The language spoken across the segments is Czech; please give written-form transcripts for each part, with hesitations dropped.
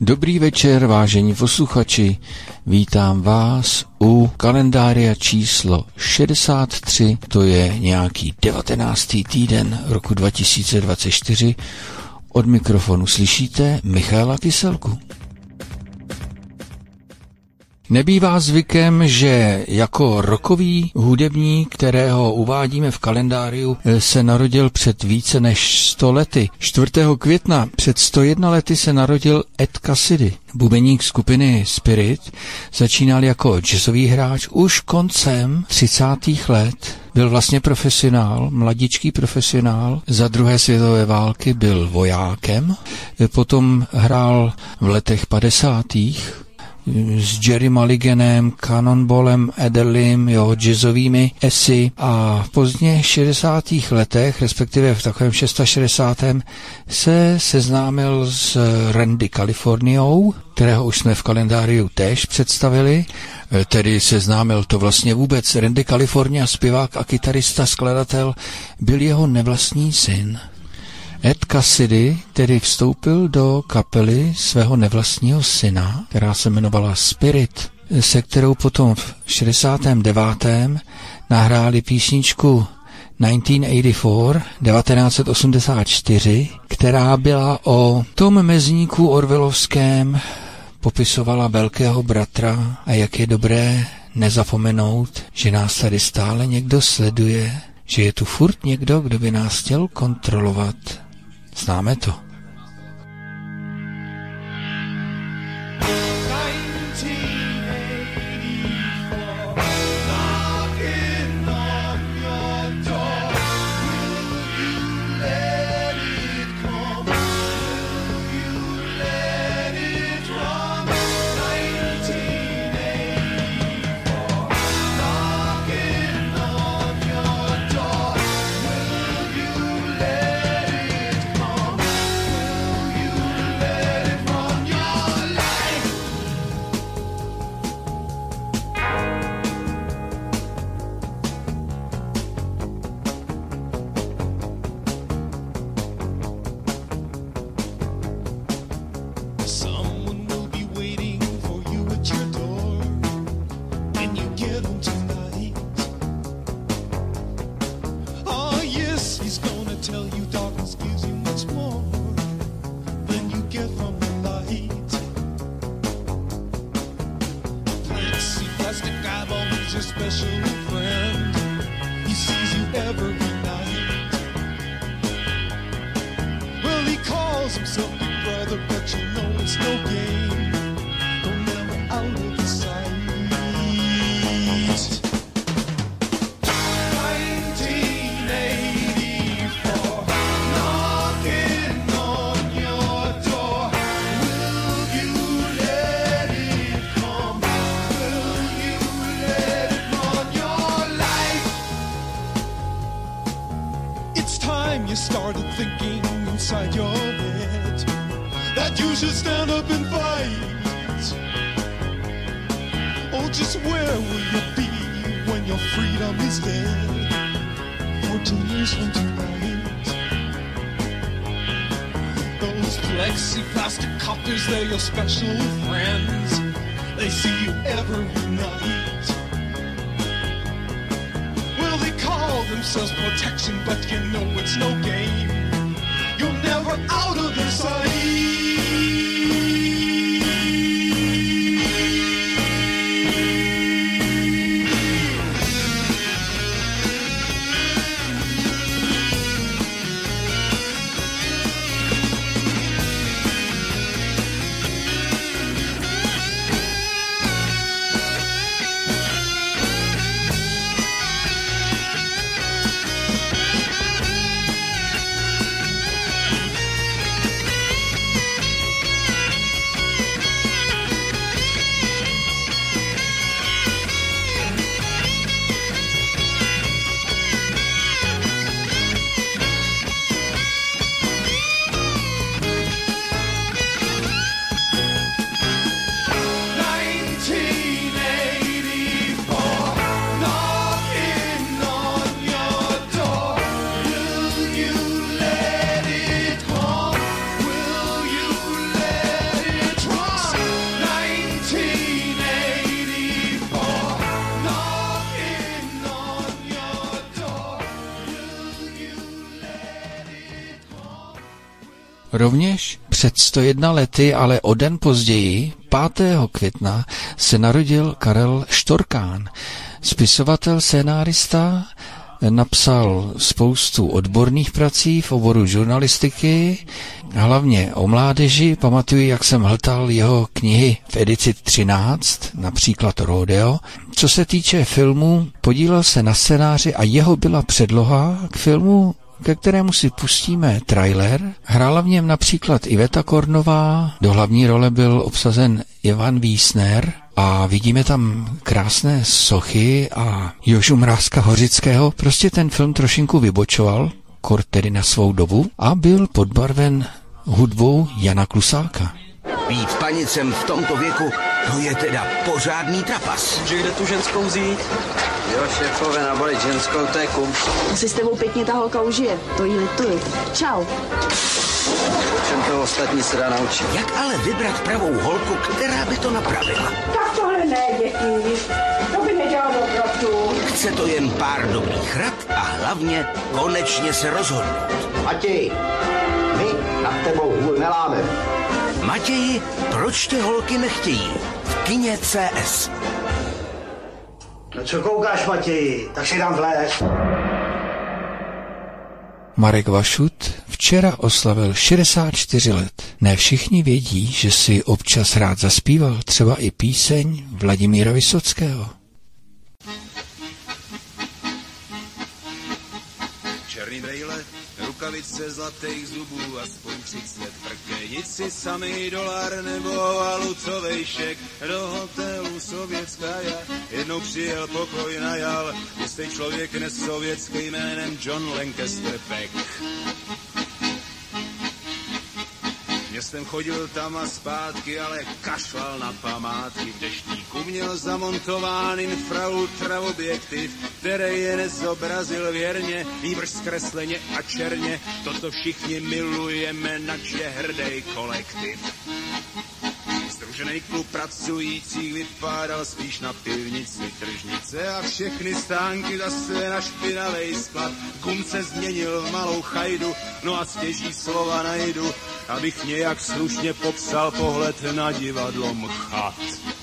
Dobrý večer, vážení posluchači, vítám vás u kalendária číslo 63, to je nějaký 19. týden roku 2024. Od mikrofonu slyšíte Michaela Kyselku. Nebývá zvykem, že jako rockový hudebník, kterého uvádíme v kalendáriu, se narodil před více než 100 lety. 4. května před 101 lety se narodil Ed Cassidy. Bubeník skupiny Spirit začínal jako jazzový hráč už koncem 30. let. Byl vlastně profesionál, mladičký profesionál. Za druhé světové války byl vojákem. Potom hrál v letech 50. s Jerry Mulliganem, Cannonballem Adderleym, jeho jazzovými esy a v pozdně 60. letech, respektive v takovém 66. se seznámil s Randy Californiou, kterého už jsme v kalendáriu též představili, tedy seznámil to vlastně vůbec. Randy California, zpěvák a kytarista, skladatel, byl jeho nevlastní syn. Ed Cassidy tedy vstoupil do kapely svého nevlastního syna, která se jmenovala Spirit, se kterou potom v 69. nahráli písničku 1984, která byla o tom mezníku orwellovském, popisovala velkého bratra a jak je dobré nezapomenout, že nás tady stále někdo sleduje, že je tu furt někdo, kdo by nás chtěl kontrolovat. Známe to. They're your special friends. They see you every night. Well, they call themselves protection, but you know it's no game. You're never out of their sight. Rovněž před 101 lety, ale o den později, 5. května, se narodil Karel Štorkán. Spisovatel, scénárista, napsal spoustu odborných prací v oboru žurnalistiky, hlavně o mládeži. Pamatuju, jak jsem hltal jeho knihy v edici 13, například Rodeo. Co se týče filmu, podílel se na scénáři a jeho byla předloha k filmu, ke kterému si pustíme trailer. Hrála v něm například Iveta Kornová, do hlavní role byl obsazen Ivan Wiesner a vidíme tam krásné sochy a Jožu Mrázka Hořického. Prostě ten film trošinku vybočoval, kort tedy na svou dobu, a byl podbarven hudbou Jana Klusáka. Být panicem v tomto věku, to je teda pořádný trapas. Že kde tu ženskou vzít? Jo, šéfové, nabalit ženskou, to je kum. Asi s tebou pěkně ta holka užije, to jí lituji. Čau. Všem to ostatní se dá naučit. Jak ale vybrat pravou holku, která by to napravila? Tak tohle ne, děti. To by nedělalo dobrotu. Chce to jen pár dobrých rad a hlavně konečně se rozhodnout. Matěj, my nad tebou hůl neláme. Matěji, proč tě holky nechtějí? V kině CS. No co koukáš, Matěji? Tak si dám vlézt. Marek Vašut včera oslavil 64 let. Ne všichni vědí, že si občas rád zaspíval třeba i píseň Vladimíra Vysockého. Černý brejle, rukavice zlatých zubů, aspoň 30 prkenici, samý dolar nebo valutovejšek. Do hotelu Sovětskaja jednou přijel pokoj najal, jistý člověk nesovětský jménem John Lancaster Peck. Městem chodil tam a zpátky, ale kašlal na památky. V deštníku měl zamontován infraultra objektiv, který je nezobrazil věrně, nýbrž zkresleně a černě. Toto všichni milujeme, nač je hrdý kolektiv. Združený klub pracujících vypadal spíš na pivnici tržnice a všechny stánky zase na špinavej sklad. Kum se změnil v malou chajdu, no a stěží slova najdu, abych nějak slušně popsal pohled na divadlo Mchat.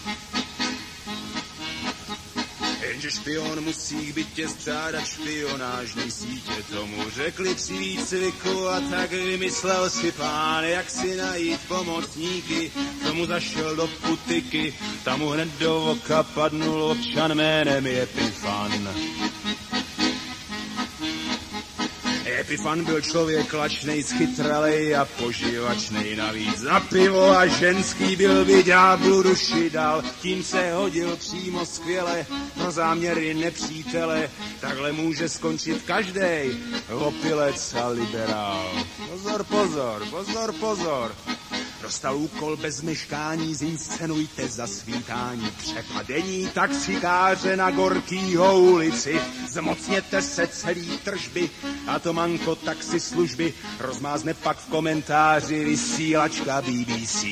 Jenže špion musí k bytě střádat špionážní sítě, tomu řekli při výcviku a tak vymyslel si pán, jak si najít pomocníky. Tomu zašel do putiky, tam mu hned do oka padnul občan jménem Epifan. Epifan byl člověk lačnej, schytralej a poživačnej navíc. Na pivo a ženský byl by ďáblu duši dal, tím se hodil přímo skvěle pro záměry nepřítele. Takhle může skončit každej opilec a liberál. Pozor, pozor, pozor, pozor. Dostal úkol bez meškání, zinscenujte zasvítání přepadení taxikáře na Gorkýho ulici. Zmocněte se celý tržby a to manko taxislužby rozmázne pak v komentáři vysílačka BBC.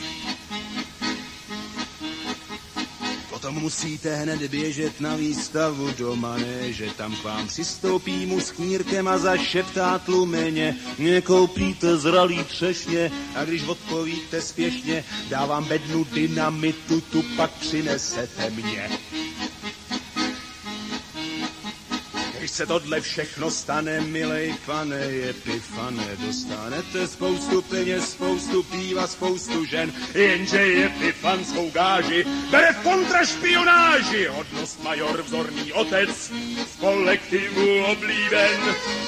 Potom musíte hned běžet na výstavu do manéže, tam k vám přistoupí mu s knírkem a zašeptá tlumeně. Nekoupíte zralý třešně a když odpovíte spěšně, dávám bednu dynamitu, tu pak přinesete mě. Když se tohle všechno stane, milej pane Epifane, dostanete spoustu peněz, spoustu píva, spoustu žen, jenže Epifan svou gáži bere v kontrašpionáži. Hodnost major, vzorný otec, v kolektivu oblíben.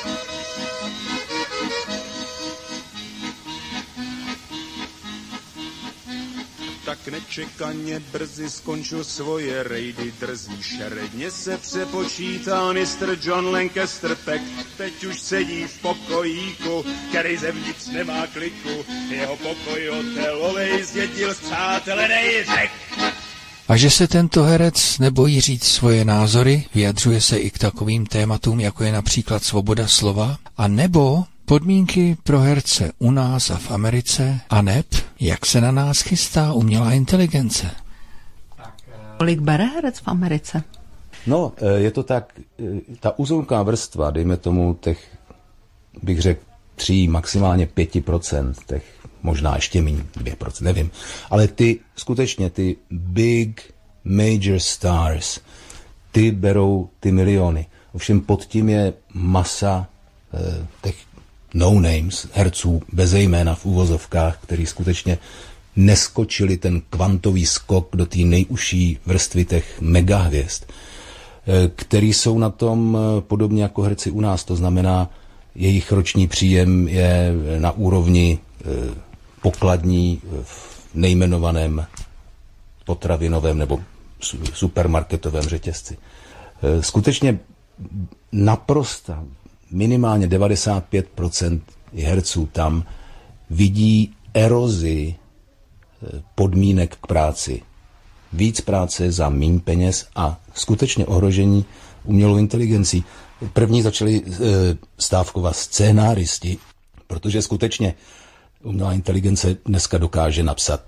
Tak nečekaně brzy skončil svoje rejdy drzí. Šeredně se přepočítal mistr John Lancaster Peck. Teď už sedí v pokojíku, který zevnitř nemá kliku. Jeho pokoj hotelovej zdědil spřátelenej řek. A že se tento herec nebojí říct svoje názory, vyjadřuje se i k takovým tématům, jako je například svoboda slova, a nebo podmínky pro herce u nás a v Americe, a neb jak se na nás chystá umělá inteligence. Kolik bere herec v Americe? No, je to tak, ta úzonká vrstva, dejme tomu těch, bych řekl, 3, maximálně 5%, těch možná ještě méně 2%, nevím. Ale ty skutečně, ty big major stars, ty berou ty miliony. Ovšem pod tím je masa těch no-names, herců bez jména v uvozovkách, který skutečně neskočili ten kvantový skok do té nejužší vrstvy těch megahvězd, který jsou na tom podobně jako herci u nás. To znamená, jejich roční příjem je na úrovni pokladní v nejmenovaném potravinovém nebo supermarketovém řetězci. Skutečně naprosto minimálně 95% herců tam vidí erozi podmínek k práci. Víc práce za míň peněz a skutečně ohrožení umělou inteligencí. První začali stávkovat scénáristi, protože skutečně umělá inteligence dneska dokáže napsat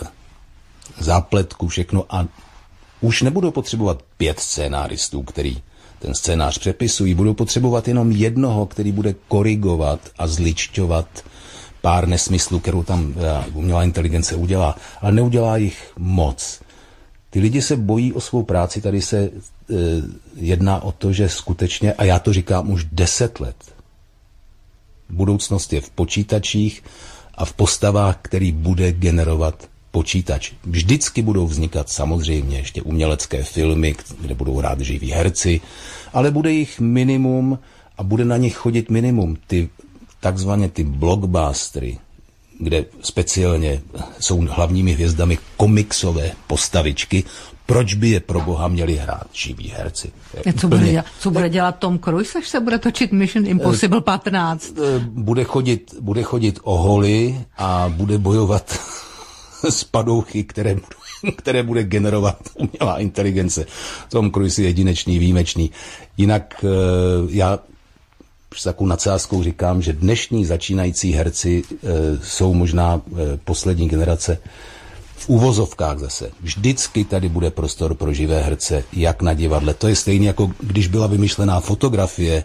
zápletku, všechno a už nebudou potřebovat 5 scénáristů, který ten scénář přepisují, budou potřebovat jenom jednoho, který bude korigovat a zličťovat pár nesmyslů, kterou tam umělá inteligence udělá, ale neudělá jich moc. Ty lidi se bojí o svou práci, tady se jedná o to, že skutečně, a já to říkám už 10 let, budoucnost je v počítačích a v postavách, který bude generovat počítač. Vždycky budou vznikat samozřejmě ještě umělecké filmy, kde budou hrát živí herci, ale bude jich minimum a bude na nich chodit minimum. Ty takzvaně ty blockbustery, kde speciálně jsou hlavními hvězdami komiksové postavičky, proč by je pro boha měli hrát živí herci? Co bude dělat Tom Cruise, až se bude točit Mission Impossible 15? Bude chodit o holy a bude bojovat s padouchy, které bude generovat umělá inteligence. Tom Cruise je jedinečný, výjimečný. Jinak já s takovou nadsázkou říkám, že dnešní začínající herci jsou možná poslední generace v uvozovkách zase. Vždycky tady bude prostor pro živé herce, jak na divadle. To je stejné, jako když byla vymyšlená fotografie.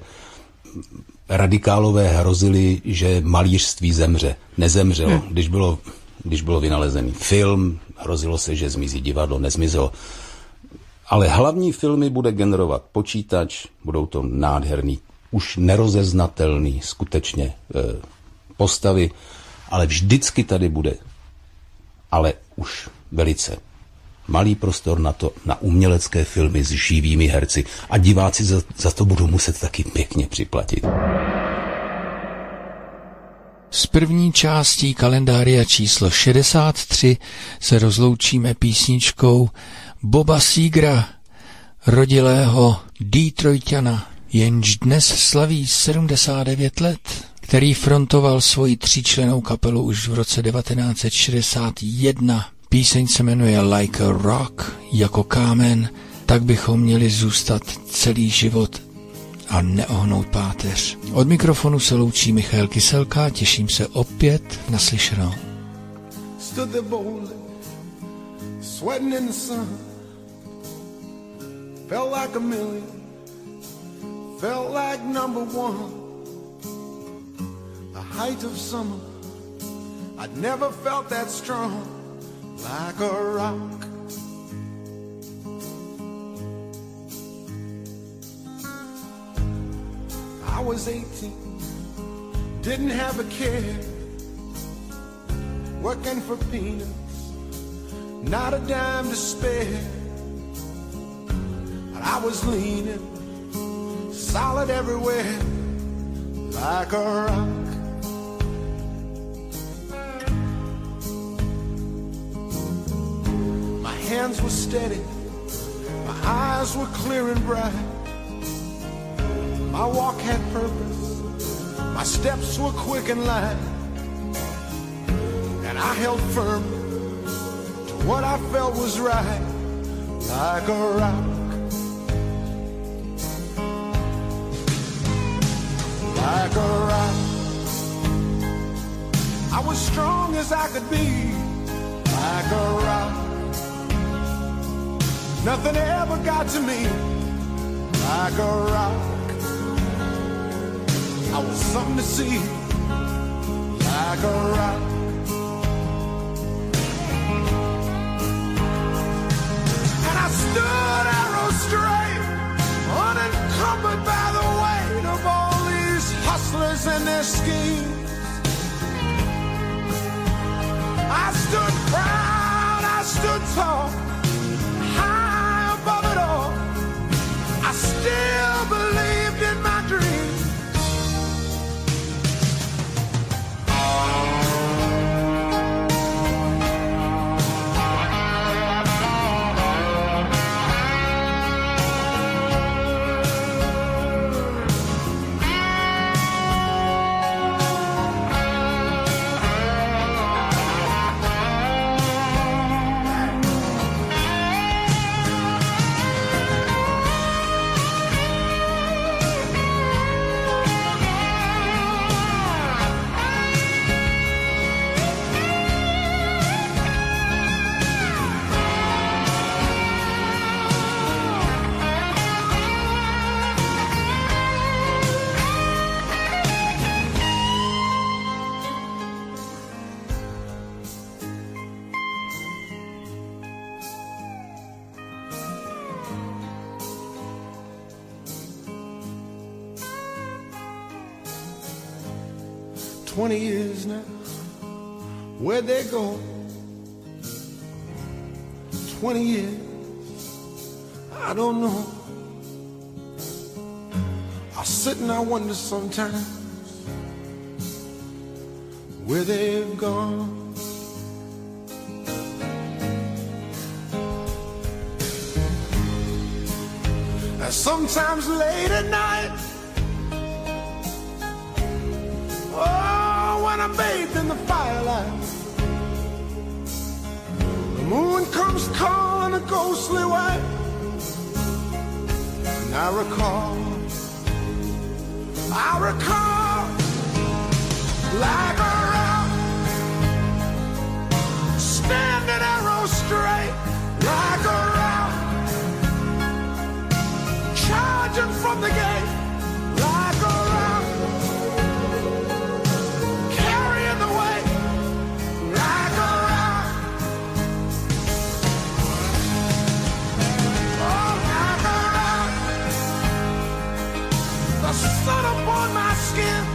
Radikálové hrozili, že malířství zemře. Nezemřelo. Když bylo vynalezený film, hrozilo se, že zmizí divadlo, nezmizelo. Ale hlavní filmy bude generovat počítač, budou to nádherný, už nerozeznatelný skutečně postavy, ale vždycky tady bude, ale už velice malý prostor na to, na umělecké filmy s živými herci a diváci za to budou muset taky pěkně připlatit. S první částí kalendária číslo 63 se rozloučíme písničkou Boba Segera, rodilého Detroitana, jenž dnes slaví 79 let, který frontoval svoji 3člennou kapelu už v roce 1961. Píseň se jmenuje Like a Rock, jako kámen, tak bychom měli zůstat celý život a neohnout páteř. Od mikrofonu se loučí Michal Kyselka, těším se opět na slyšenou. Stood there boldly, sweating in the sun. Felt like a million, felt like number one. The height of summer, I'd never felt that strong. Like a rock. I was 18, didn't have a care, working for peanuts, not a dime to spare. But I was leaning, solid everywhere, like a rock. My hands were steady, my eyes were clear and bright. My walk had purpose, my steps were quick and light, and I held firm to what I felt was right, like a rock. Like a rock. I was strong as I could be, like a rock. Nothing ever got to me, like a rock. I was something to see, like a rock. And I stood arrow straight, unencumbered by the weight of all these hustlers and their schemes. I stood proud, I stood tall, high above it all. I still believed in my dreams. Years now, where'd they go? 20 years, I don't know. I sit and I wonder sometimes where they've gone. And sometimes late at night, when I'm bathed in the firelight, the moon comes calling a ghostly white, and I recall like a rock, standing arrow straight, like a rock, charging from the gate, like a rock. Sun upon my skin,